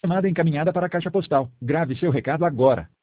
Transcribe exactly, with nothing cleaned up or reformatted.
chamada encaminhada para a caixa postal. Grave seu recado agora.